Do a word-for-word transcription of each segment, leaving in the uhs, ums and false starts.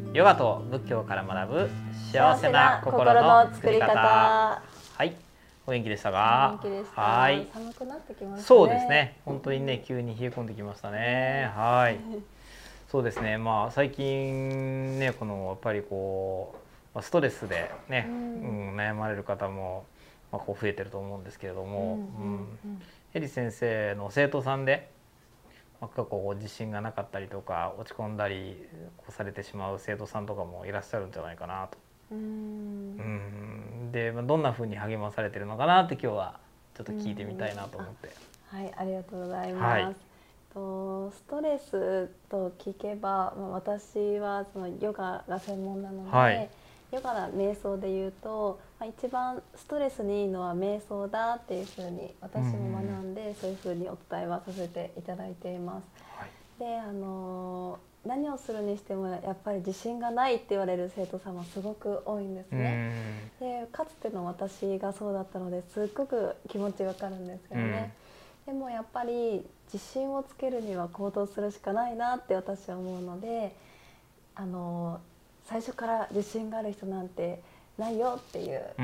ヨガと仏教から学ぶ幸せな心心のの作り作り方。 方。 はい、お元気でしたか？ 元気でした。 はい、 寒くなってきましたね。 そうですね。本当にね、急に冷え込んできましたね。はい。そうですね。まあ最近ね、このやっぱりこうまあストレスでね、 ううんん、悩まれる方もまあこう増えてると思うんですけれどうんも、 ううんんうんエリ先生の生徒さんで、まあ、過去自信がなかったりとか落ち込んだりこうされてしまう生徒さんとかもいらっしゃるんじゃないかなと。 ううんんで、まあ、どんな風に励まされてるのかなって今日はちょっと聞いてみたいなと思って。 はい、ありがとうございはい。 ます。とストレスと聞けば、まあ、私はそのヨガが専門なので、 はい。 ヨガの瞑想で言うと、まあ、一番ストレスにいいのは瞑想だっていうふうに私も学んで、そういうふうにお伝えはさせていただいています。 はい。 で、あの何をするにしてもやっぱり自信がないって言われる生徒さんはすごく多いんですうね。 ん。 でかつての私がそうだったのですっごく気持ちわかるんですよね。でもやっぱり自信をつけるには行動するしかないなって私は思うので、あの最初から自信がある人なんてないよっていううん。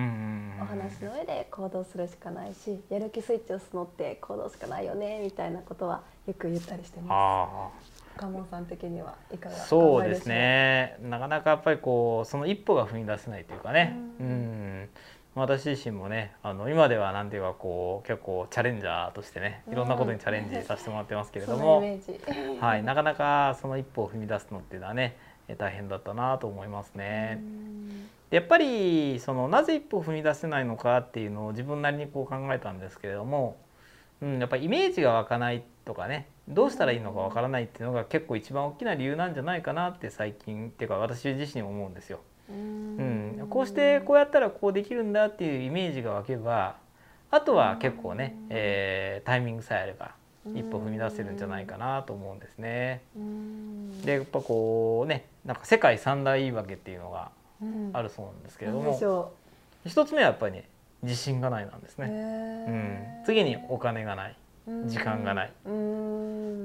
お話の上で行動するしかないし、やる気スイッチを押すのって行動しかないよねみたいなことはよく言ったりしてます。 あ岡本さん的にはいかがあ、 おそうです考えでしょう。 ね。なかなかやっぱりこうその一歩が踏み出せないというかね。ううんん。私自身もね、あの今ではなんていうかこう結構チャレンジャーとしてね、いろんなことにチャレンジさせてもらってますけれどそんなイも、 メージ。 はい、なかなかその一歩を踏み出すのっていうのはね、大変だったなと思いますうね。 んやっぱりそのなぜ一歩踏み出せないのかっていうのを自分なりにこう考えたんですけれども、うん、やっぱりイメージが湧かないとかね、どうしたらいいのかわからないっていうのが結構一番大きな理由なんじゃないかなって最近っていうか私自身思うんですよ。 ううん、こうしてんこうやったらこうできるんだっていうイメージが湧けば、あとは結構ね、えータイミングさえあれば一歩踏み出せるんじゃないかなと思うんですね。 うんでやっぱこうね、なんか世界三大言い訳っていうのがうんあるそうなんですけれなんども、 でしょ一つ目はやっぱりね、自信がないなんですう。へね。うん、 ー次にお金がない、時間がない。 うん。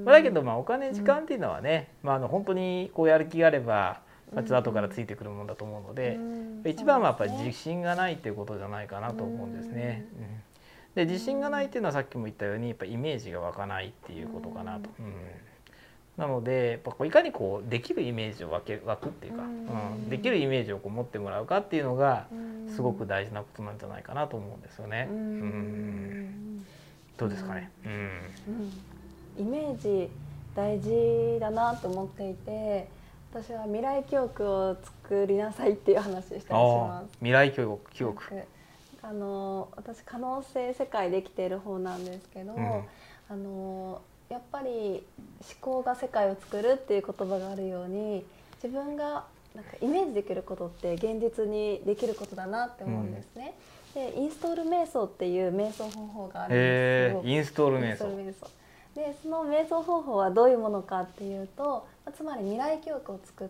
まあだけどまあお金時間っていうのはね、まあ、あの本当にこうやる気があればまあちょっと後からついてくるものだと思うので、 うん一番はやっぱりそうですね自信がないっていうことじゃないかなと思うんですね。 うんうんで自信がないっていうのはさっきも言ったようにやっぱイメージが湧かないっていうことかなと。うんなのでやっぱこういかにこうできるイメージを湧け湧くっていうか、うんできるイメージをこう持ってもらうかっていうのがすごく大事なことなんじゃないかなと思うんですよね。 ううんんどうですかね。うんうんイメージ大事だなと思っていて、私は未来記憶を作りなさいっていう話したりしあます。 あ未来教育記憶。 なんかあの私可能性世界で生きている方なんですけど、 うんあのやっぱり思考が世界を作るっていう言葉があるように、自分がなんかイメージできることって現実にできることだなって思うんですね。でインストール瞑想っていう瞑想方法があるんですよ。 へえインストールイン瞑想。 ストール瞑想でその瞑想方法はどういうものかっていうと、つまり未来記憶を作って、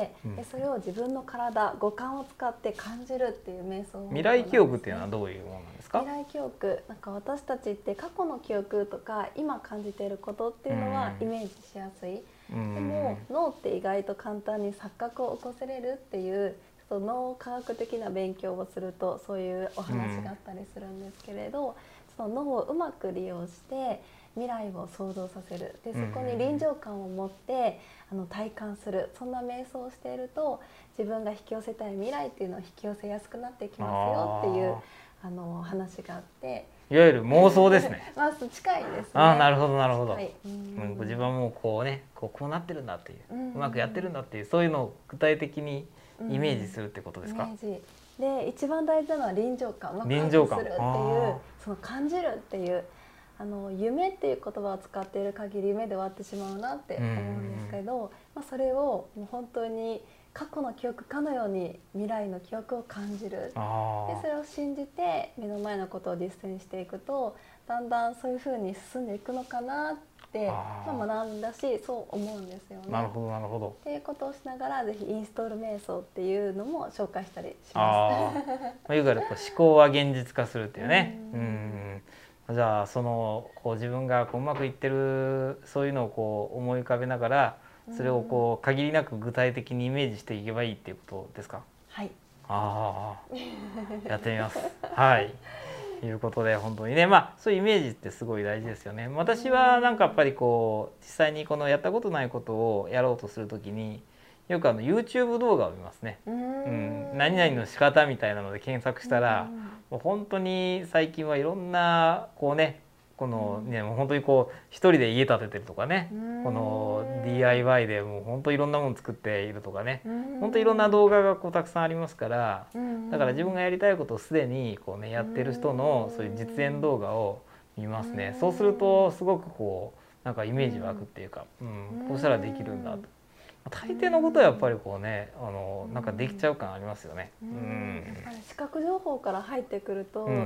うんでそれを自分の体五感を使って感じるっていう瞑想方法なんですね。 未来記憶っていうのはどういうものなんですか？ 未来記憶、なんか私たちって過去の記憶とか今感じていることっていうのはイメージしやすい。でも脳って意外と簡単に錯覚を起こせれるっていう、その脳科学的な勉強をするとそういうお話があったりするんですけれど、その脳をうまく利用して未来を想像させる。でそこに臨場感を持ってあの体感する、そんな瞑想をしていると自分が引き寄せたい未来っていうのを引き寄せやすくなっていきますよっていうあの話があって、 いわゆる妄想ですね。 まあ近いですね。 ああなるほどなるほど。 はい、ううんん、自分はもうこうねこうこうなってるんだっていう、 うんうまくやってるんだっていうそういうのを具体的にイメージするってことですか？ イメージで一番大事なのは臨場感、うまく臨場感するっていうあその感じるっていう、あの夢っていう言葉を使っている限り夢で終わってしまうなって思うんですけど、まあ、それをもう本当に過去の記憶かのように未来の記憶を感じる。 あでそれを信じて目の前のことを実践していくと、だんだんそういう風に進んでいくのかなってあーまあ、学んだしそう思うんですよね。 なるほどなるほど。 っていうことをしながらぜひインストール瞑想っていうのも紹介したりしあまあ、まあ、いわゆるこう思考は現実化するっていうね。 ううんんじゃあそのこう自分がこううまくいってるそういうのをこう思い浮かべながらそれをこう限りなく具体的にイメージしていけばいいっていうことですか？ はい。 ああ、やってみます。はい。ということで本当にね、まあそういうイメージってすごい大事ですよね。私はなんかやっぱりこう実際にこのやったことないことをやろうとするときによくあの YouTube 動画を見ますね。うん、何々の仕方みたいなので検索したら、もう本当に最近はいろんなこうね、このねもう本当にこう一人で家建ててるとかね、この ディーアイワイ でもう本当いろんなもの作っているとかね、本当いろんな動画がこうたくさんありますから、だから自分がやりたいことをすでにこうねやってる人のそういう実演動画を見ますね。そうするとすごくこうなんかイメージ湧くっていうか、うん、こうしたらできるんだと。大抵のことはやっぱりこうね、あのなんかできちゃう感ありますよね。うん。 やっぱり視覚情報から入ってくると、うんうん、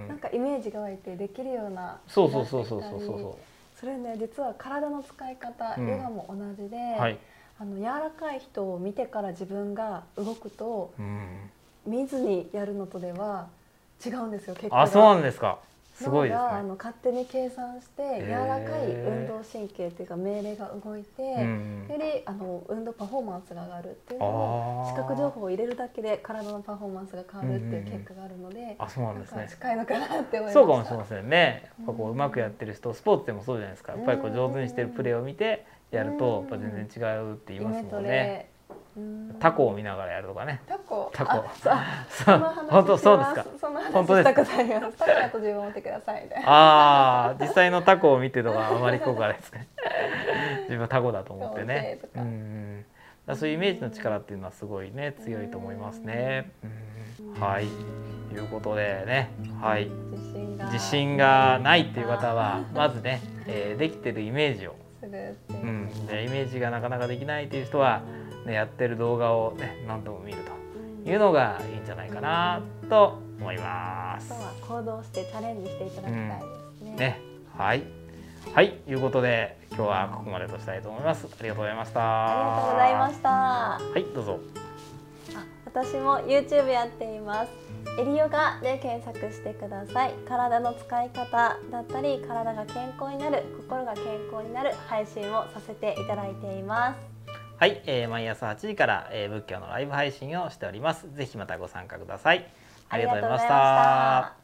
なんかイメージが湧いてできるような気がしてきたり。そうそうそうそうそうそう。それね、実は体の使い方、ヨガも同じで、はい、あの柔らかい人を見てから自分が動くと、うん、見ずにやるのとでは違うんですよ。結構。 あ、そうなんですか。すごいですね。 脳があの勝手に計算して柔らかい運動神経っていうか命令が動いて、よりあの運動パフォーマンスが上がるっていうのを視覚情報を入れるだけで体のパフォーマンスが変わるっていう結果があるので、 あ、そうなんですね。 近いのかなって思いました。 そうかもしれませんね。やっぱこううまくやってる人、スポーツでもそうじゃないですか。やっぱりこう上手にしてるプレーを見てやるとやっぱ全然違うって言いますもんね。タコを見ながらやるとかね。 タコ。 タコ。 その話本当そうですか。 その話したことあります。タコだと自分を持ってくださいみたいな。 ああ、実際のタコを見てとかあまり効果ないですね。自分はタコだと思ってね。うん。そういうイメージの力っていうのはすごいね強いと思いますね。はい。ということでね、はい。自信がないっていう方はまずね、えー、できてるイメージを。うん、でイメージがなかなかできないという人は、ね、やってる動画を、ね、何度も見るというのがいいんじゃないかなと思います。 あとは行動してチャレンジしていただきたいですね。 うん、ね、はい、はい、ということで今日はここまでとしたいと思います。ありがとうございました。 ありがとうございました。はい、どうぞ。 あ、私も YouTube やっています。エリヨガで検索してください。体の使い方だったり、体が健康になる、心が健康になる配信をさせていただいています。 はい、えー、毎朝はちじから、えー、仏教のライブ配信をしております。ぜひまたご参加ください。ありがとうございました。